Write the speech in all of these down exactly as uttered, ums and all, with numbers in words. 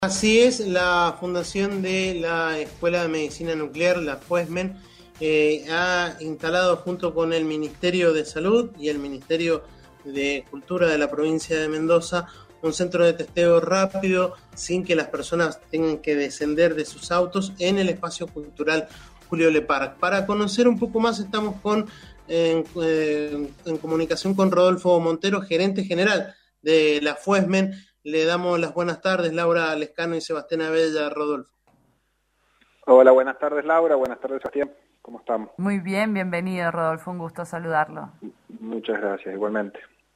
Así es, la fundación de la Escuela de Medicina Nuclear, la FUESMEN, eh, ha instalado junto con el Ministerio de Salud y el Ministerio de Cultura de la provincia de Mendoza un centro de testeo rápido sin que las personas tengan que descender de sus autos en el espacio cultural Julio Leparc. Para conocer un poco más estamos con, en, eh, en comunicación con Rodolfo Montero, gerente general de la FUESMEN. Le damos las buenas tardes, Laura Lescano y Sebastián Abella. Rodolfo. Hola, buenas tardes, Laura. Buenas tardes, Sebastián. ¿Cómo estamos? Muy bien, bienvenido, Rodolfo. Un gusto saludarlo. Muchas gracias, igualmente.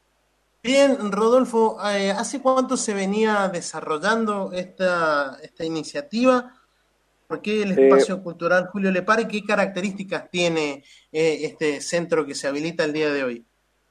Bien, Rodolfo, eh, ¿hace cuánto se venía desarrollando esta, esta iniciativa? ¿Por qué el Eh, Espacio Cultural Julio Leparc y qué características tiene eh, este centro que se habilita el día de hoy?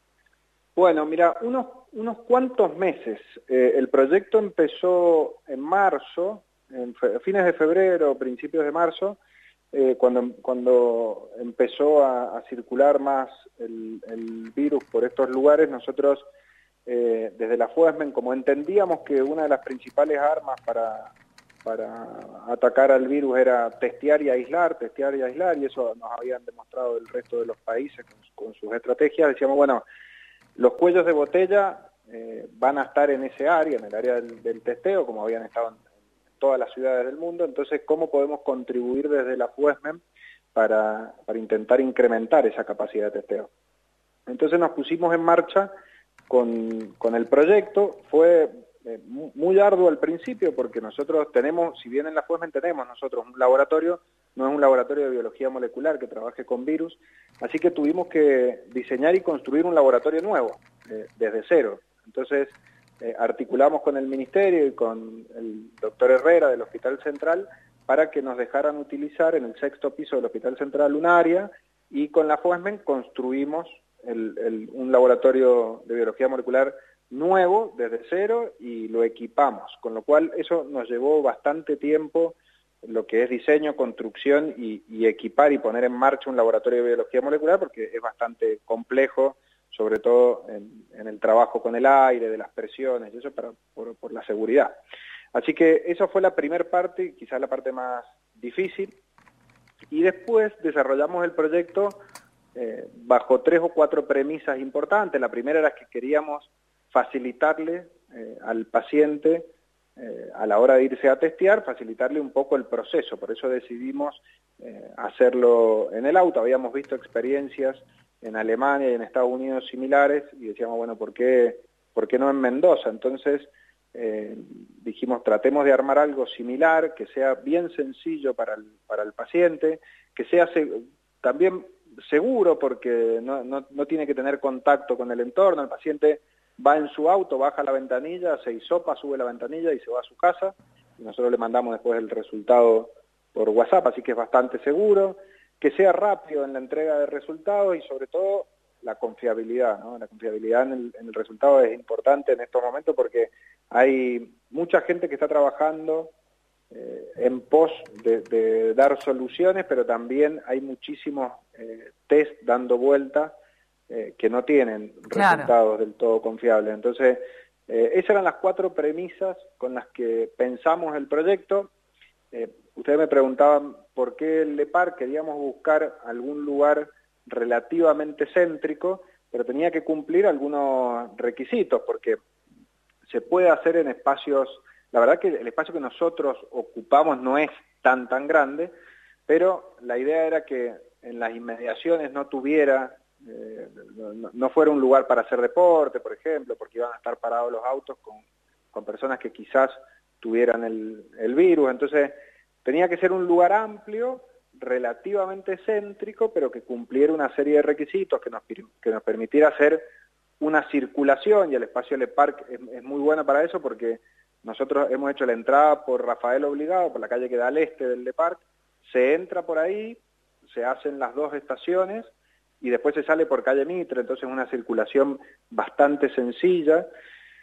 bueno, mira, unos, unos cuantos meses. Eh, el proyecto empezó en marzo, en fe, fines de febrero, principios de marzo, eh, cuando, cuando empezó a, a circular más el, el virus por estos lugares. Nosotros, eh, desde la FUESMEN, como entendíamos que una de las principales armas para, para atacar al virus era testear y aislar, testear y aislar, y eso nos habían demostrado el resto de los países con, con sus estrategias, decíamos, bueno, los cuellos de botella eh, van a estar en ese área, en el área del, del testeo, como habían estado en, en todas las ciudades del mundo. Entonces, ¿cómo podemos contribuir desde la FUESMEN para, para intentar incrementar esa capacidad de testeo? Entonces nos pusimos en marcha con, con el proyecto. Fue eh, muy arduo al principio porque nosotros tenemos, si bien en la FUESMEN tenemos nosotros un laboratorio, no es un laboratorio de biología molecular que trabaje con virus, así que tuvimos que diseñar y construir un laboratorio nuevo, eh, desde cero. Entonces, eh, articulamos con el Ministerio y con el doctor Herrera del Hospital Central para que nos dejaran utilizar en el sexto piso del Hospital Central un área, y con la FUESMEN construimos el, el, un laboratorio de biología molecular nuevo, desde cero, y lo equipamos, con lo cual eso nos llevó bastante tiempo, lo que es diseño, construcción y, y equipar y poner en marcha un laboratorio de biología molecular, porque es bastante complejo, sobre todo en, en el trabajo con el aire, de las presiones, y eso para, por, por la seguridad. Así que esa fue la primera parte, quizás la parte más difícil, y después desarrollamos el proyecto eh, bajo tres o cuatro premisas importantes. La primera era que queríamos facilitarle eh, al paciente, Eh, a la hora de irse a testear, facilitarle un poco el proceso. Por eso decidimos eh, hacerlo en el auto. Habíamos visto experiencias en Alemania y en Estados Unidos similares y decíamos, bueno, ¿por qué, por qué no en Mendoza? Entonces eh, dijimos, tratemos de armar algo similar, que sea bien sencillo para el, para el paciente, que sea se también seguro, porque no, no, no tiene que tener contacto con el entorno. El paciente va en su auto, baja la ventanilla, se hisopa, sube la ventanilla y se va a su casa, y nosotros le mandamos después el resultado por WhatsApp, así que es bastante seguro, que sea rápido en la entrega de resultados y sobre todo la confiabilidad, ¿no? La confiabilidad en el, en el resultado es importante en estos momentos porque hay mucha gente que está trabajando eh, en pos de, de dar soluciones, pero también hay muchísimos eh, test dando vuelta Eh, que no tienen resultados claro. del todo confiables. Entonces, eh, esas eran las cuatro premisas con las que pensamos el proyecto. Eh, ustedes me preguntaban por qué el Leparc. Queríamos buscar algún lugar relativamente céntrico, pero tenía que cumplir algunos requisitos, porque se puede hacer en espacios, la verdad que el espacio que nosotros ocupamos no es tan tan grande, pero la idea era que en las inmediaciones no tuviera Eh, no, no fuera un lugar para hacer deporte, por ejemplo, porque iban a estar parados los autos con, con personas que quizás tuvieran el, el virus. Entonces tenía que ser un lugar amplio, relativamente céntrico, pero que cumpliera una serie de requisitos que nos, que nos permitiera hacer una circulación, y el espacio Leparc es, es muy bueno para eso, porque nosotros hemos hecho la entrada por Rafael Obligado, por la calle que da al este del Leparc, se entra por ahí, se hacen las dos estaciones, y después se sale por calle Mitre, entonces una circulación bastante sencilla.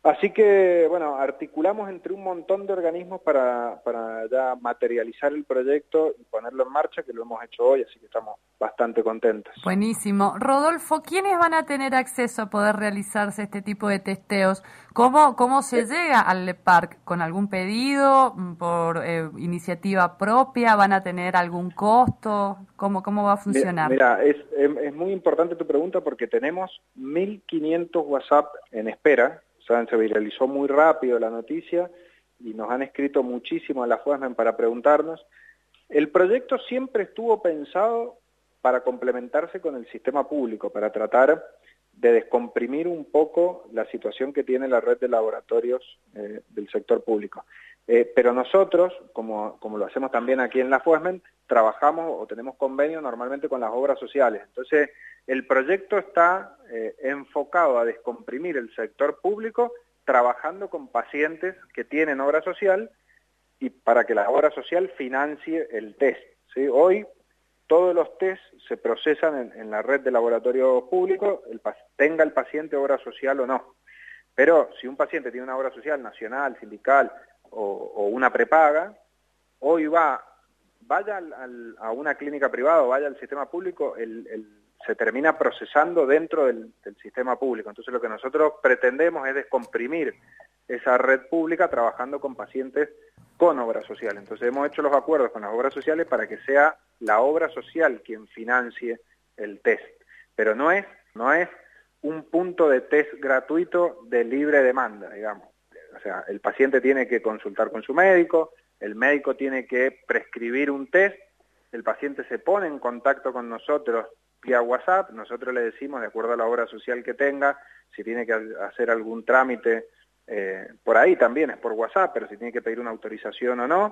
Así que, bueno, articulamos entre un montón de organismos para, para ya materializar el proyecto y ponerlo en marcha, que lo hemos hecho hoy, así que estamos bastante contentos. Buenísimo. Rodolfo, ¿quiénes van a tener acceso a poder realizarse este tipo de testeos? ¿Cómo, cómo se llega al LEPARC? ¿Con algún pedido? ¿Por eh, iniciativa propia? ¿Van a tener algún costo? ¿Cómo, cómo va a funcionar? Mira, es, es, es muy importante tu pregunta porque tenemos mil quinientos WhatsApp en espera. Saben, se viralizó muy rápido la noticia y nos han escrito muchísimo a la FUESMEN para preguntarnos. El proyecto siempre estuvo pensado para complementarse con el sistema público, para tratar de descomprimir un poco la situación que tiene la red de laboratorios eh, del sector público. Eh, pero nosotros, como, como lo hacemos también aquí en la FUESMEN, trabajamos o tenemos convenio normalmente con las obras sociales. Entonces, el proyecto está eh, enfocado a descomprimir el sector público trabajando con pacientes que tienen obra social y para que la obra social financie el test, ¿sí? Hoy todos los test se procesan en, en la red de laboratorios públicos, el, tenga el paciente obra social o no. Pero si un paciente tiene una obra social nacional, sindical o, o una prepaga, hoy va, vaya al, al, a una clínica privada o vaya al sistema público, el, el, se termina procesando dentro del, del sistema público. Entonces lo que nosotros pretendemos es descomprimir esa red pública trabajando con pacientes con obra social. Entonces hemos hecho los acuerdos con las obras sociales para que sea la obra social quien financie el test. Pero no es, no es un punto de test gratuito de libre demanda, digamos. O sea, el paciente tiene que consultar con su médico, el médico tiene que prescribir un test, el paciente se pone en contacto con nosotros vía WhatsApp, nosotros le decimos, de acuerdo a la obra social que tenga, si tiene que hacer algún trámite, eh, por ahí también es por WhatsApp, pero si tiene que pedir una autorización o no,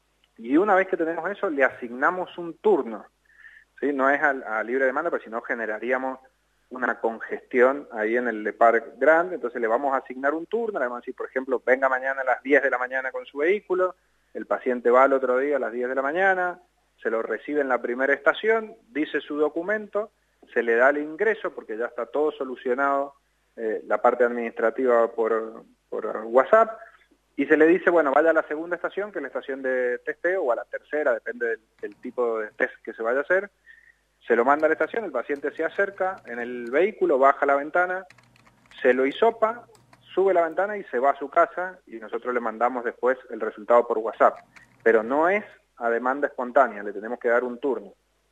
y una vez que tenemos eso, le asignamos un turno, ¿sí? No es a, a libre demanda, pero si no generaríamos una congestión ahí en el LEPARC grande, entonces le vamos a asignar un turno, le vamos a decir, por ejemplo, venga mañana a las diez de la mañana con su vehículo, el paciente va al otro día a las diez de la mañana, se lo recibe en la primera estación, dice su documento, se le da el ingreso porque ya está todo solucionado, eh, la parte administrativa por, por WhatsApp, y se le dice, bueno, vaya a la segunda estación, que es la estación de testeo, o a la tercera, depende del, del tipo de test que se vaya a hacer, se lo manda a la estación, el paciente se acerca en el vehículo, baja la ventana, se lo hisopa, sube la ventana y se va a su casa y nosotros le mandamos después el resultado por WhatsApp. Pero no es a demanda espontánea, le tenemos que dar un turno.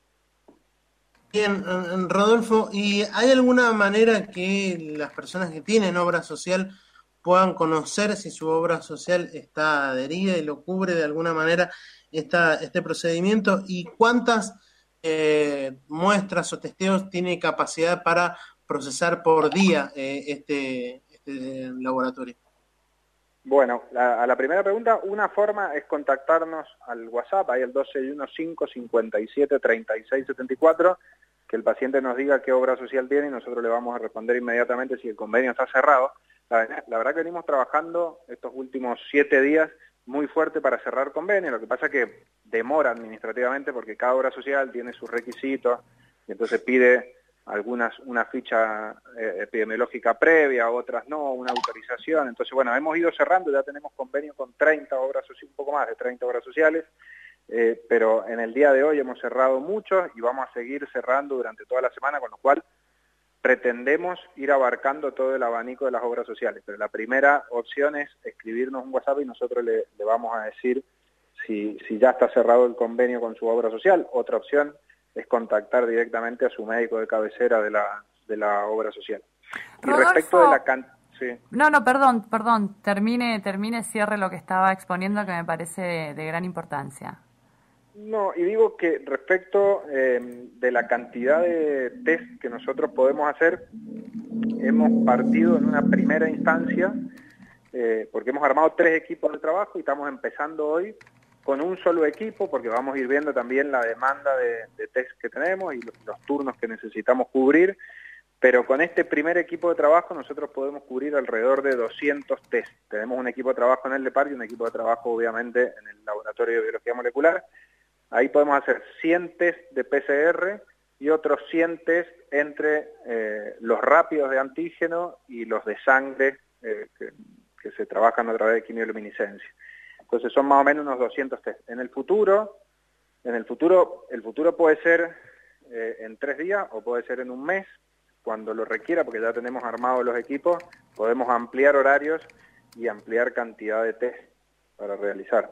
Bien, Rodolfo, ¿y hay alguna manera que las personas que tienen obra social puedan conocer si su obra social está adherida y lo cubre de alguna manera esta, este procedimiento? ¿Y cuántas eh, muestras o testeos tiene capacidad para procesar por día eh, este, este laboratorio? Bueno, la, a la primera pregunta, una forma es contactarnos al WhatsApp, ahí el dos seis uno cinco cinco siete tres seis siete cuatro, que el paciente nos diga qué obra social tiene y nosotros le vamos a responder inmediatamente si el convenio está cerrado. La, la verdad que venimos trabajando estos últimos siete días muy fuerte para cerrar convenio, lo que pasa es que demora administrativamente porque cada obra social tiene sus requisitos y entonces pide algunas una ficha eh, epidemiológica previa, otras no, una autorización. Entonces, bueno, hemos ido cerrando, ya tenemos convenio con treinta obras sociales, un poco más de treinta obras sociales, eh, pero en el día de hoy hemos cerrado muchos y vamos a seguir cerrando durante toda la semana, con lo cual pretendemos ir abarcando todo el abanico de las obras sociales. Pero la primera opción es escribirnos un WhatsApp y nosotros le, le vamos a decir si, si ya está cerrado el convenio con su obra social. Otra opción es contactar directamente a su médico de cabecera de la, de la obra social. Rodolfo, y respecto de la can... sí. No, no, perdón, perdón, termine, termine, cierre lo que estaba exponiendo que me parece de, de gran importancia. No, y digo que respecto eh, de la cantidad de test que nosotros podemos hacer, hemos partido en una primera instancia, eh, porque hemos armado tres equipos de trabajo y estamos empezando hoy con un solo equipo, porque vamos a ir viendo también la demanda de, de test que tenemos y los, los turnos que necesitamos cubrir, pero con este primer equipo de trabajo nosotros podemos cubrir alrededor de doscientos test. Tenemos un equipo de trabajo en el LEPARC y un equipo de trabajo obviamente en el Laboratorio de Biología Molecular. Ahí podemos hacer cien test de P C R y otros cien test entre eh, los rápidos de antígeno y los de sangre eh, que, que se trabajan a través de quimioluminiscencia. Entonces son más o menos unos doscientos test. En el futuro, en el futuro, el futuro puede ser eh, en tres días o puede ser en un mes, cuando lo requiera, porque ya tenemos armados los equipos, podemos ampliar horarios y ampliar cantidad de test para realizar.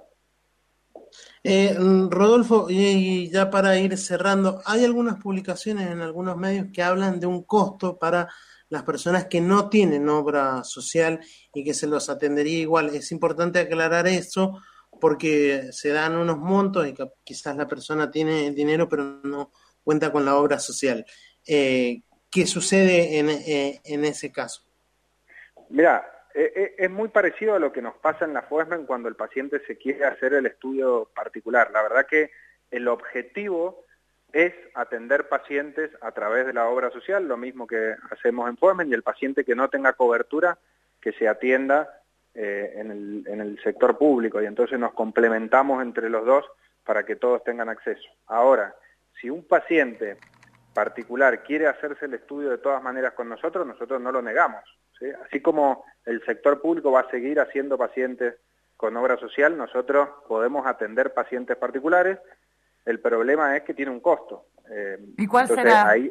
Eh, Rodolfo, y ya para ir cerrando, hay algunas publicaciones en algunos medios que hablan de un costo para las personas que no tienen obra social y que se los atendería igual. Es importante aclarar eso porque se dan unos montos y quizás la persona tiene el dinero pero no cuenta con la obra social. Eh, ¿Qué sucede en, eh, en ese caso? Mira, eh, es muy parecido a lo que nos pasa en la FOESMEN cuando el paciente se quiere hacer el estudio particular. La verdad que el objetivo es atender pacientes a través de la obra social, lo mismo que hacemos en FOESMEN, y el paciente que no tenga cobertura, que se atienda eh, en, el, en el sector público, y entonces nos complementamos entre los dos para que todos tengan acceso. Ahora, si un paciente particular quiere hacerse el estudio de todas maneras con nosotros, nosotros no lo negamos, ¿sí? Así como el sector público va a seguir haciendo pacientes con obra social, nosotros podemos atender pacientes particulares. El problema es que tiene un costo. Eh, ¿Y cuál entonces, será? Ahí,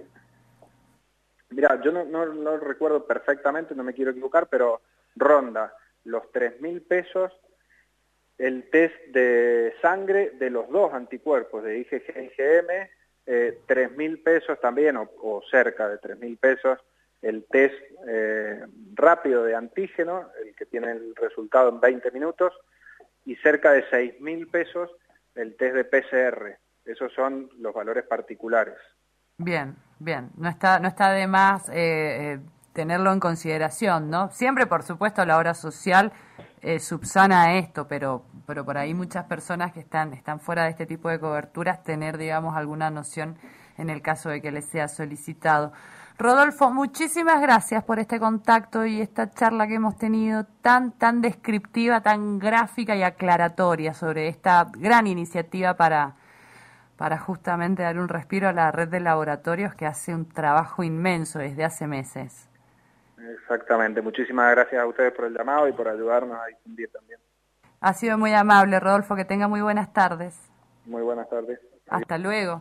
mira, yo no, no, no recuerdo perfectamente, no me quiero equivocar, pero ronda los tres mil pesos el test de sangre de los dos anticuerpos, de I G G y I G M, eh, tres mil pesos también, o, o cerca de tres mil pesos, el test eh, rápido de antígeno, el que tiene el resultado en veinte minutos, y cerca de seis mil pesos el test de P C R. Esos son los valores particulares. Bien, bien. No está, no está de más eh, eh, tenerlo en consideración, ¿no? Siempre, por supuesto, la obra social eh, subsana esto, pero, pero por ahí muchas personas que están, están fuera de este tipo de coberturas, tener, digamos, alguna noción en el caso de que les sea solicitado. Rodolfo, muchísimas gracias por este contacto y esta charla que hemos tenido tan, tan descriptiva, tan gráfica y aclaratoria sobre esta gran iniciativa para, para justamente dar un respiro a la red de laboratorios que hace un trabajo inmenso desde hace meses. Exactamente. Muchísimas gracias a ustedes por el llamado y por ayudarnos a difundir también. Ha sido muy amable, Rodolfo. Que tenga muy buenas tardes. Muy buenas tardes. Hasta luego.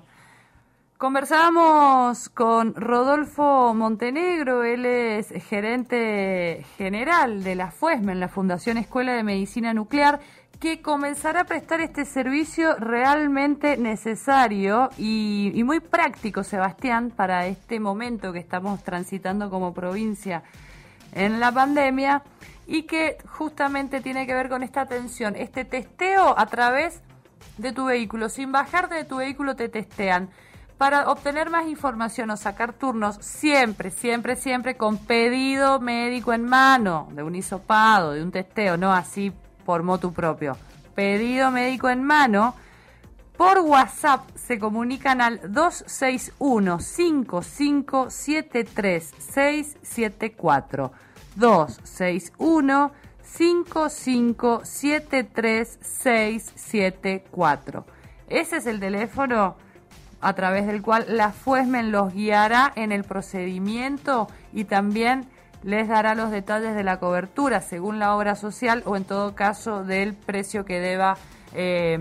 Conversábamos con Rodolfo Montenegro, él es gerente general de la FOESMEN, la Fundación Escuela de Medicina Nuclear, que comenzará a prestar este servicio realmente necesario y, y muy práctico, Sebastián, para este momento que estamos transitando como provincia en la pandemia y que justamente tiene que ver con esta atención, este testeo a través de tu vehículo. Sin bajarte de tu vehículo te testean. Para obtener más información o sacar turnos, siempre, siempre, siempre con pedido médico en mano, de un hisopado, de un testeo, no así por motu propio. Pedido médico en mano. Por WhatsApp se comunican al dos seis uno, cinco cinco siete tres, seis siete cuatro. dos seis uno, cinco cinco siete tres, seis siete cuatro. Ese es el teléfono a través del cual la FOESMEN los guiará en el procedimiento y también les dará los detalles de la cobertura según la obra social o en todo caso del precio que deba eh,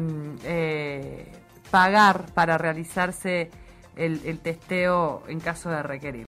eh, pagar para realizarse el, el testeo en caso de requerir.